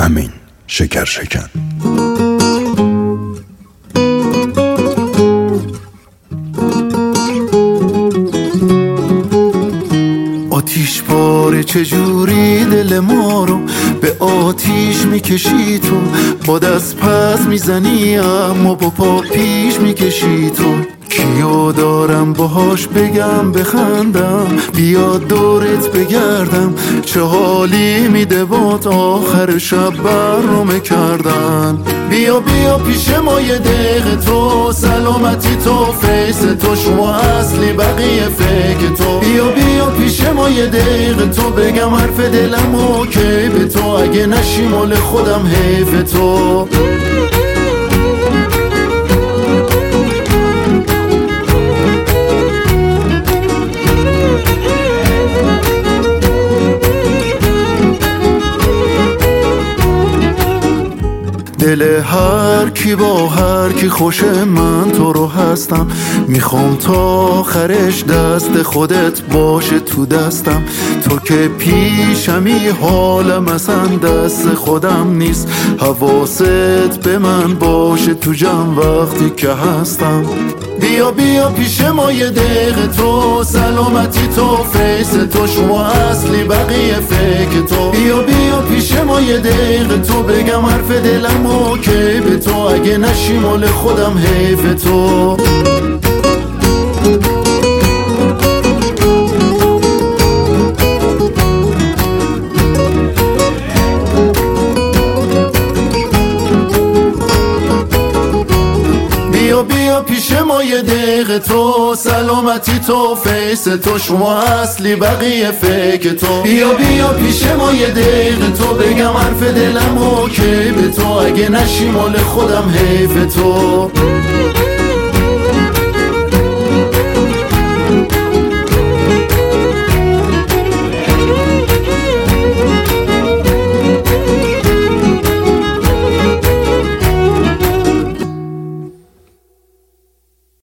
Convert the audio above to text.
امین شکرشکن. آتیش پاره چجوری دل ما رو به آتیش میکشی تو، با دست پس میزنی اما با پا پیش میکشی تو. کیو دارم باهاش بگم بخندم، بیا دورت بگردم، چه حالی میده بات آخر شب برنامه کردن. بیا بیا پیش ما یه دقیقه تو، سلامتی تو فیس تو، شما اصلی بقیه فکر تو. بیا بیا پیش ما یه دقیقه تو، بگم حرف دلم اوکی به تو، اگه نشی مال خودم حیف تو. دل هر کی با هر کی خوشه، من تو رو هستم، میخوام تا آخرش دست خودت باشه تو دستم. تو که پیشمی حالم اصلا دست خودم نیست، حواست به من باشه تو جمع وقتی که هستم. بیا بیا پیش ما یه دقیقه تو، سلامتی تو فیس تو، شما اصلی بقیه فکر تو. بیا بیا پیش ما یه دقیقه تو، بگم حرف دلم اوکی به تو، اگه نشی مال خودم حیف تو. بیا پیش ما یه دقیقه تو، سلامتی تو فیس تو، شما اصلی بقیه فکر تو. بیا بیا پیش ما یه دقیقه تو، بگم حرف دلم اوکی به تو، اگه نشی مال خودم حیف تو.